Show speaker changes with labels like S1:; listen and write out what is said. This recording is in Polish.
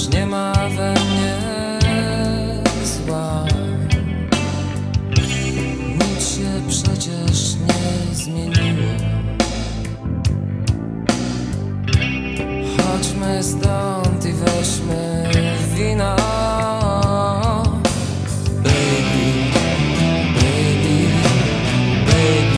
S1: już nie ma we mnie zła. Nic się przecież nie zmieniło. Chodźmy stąd i weźmy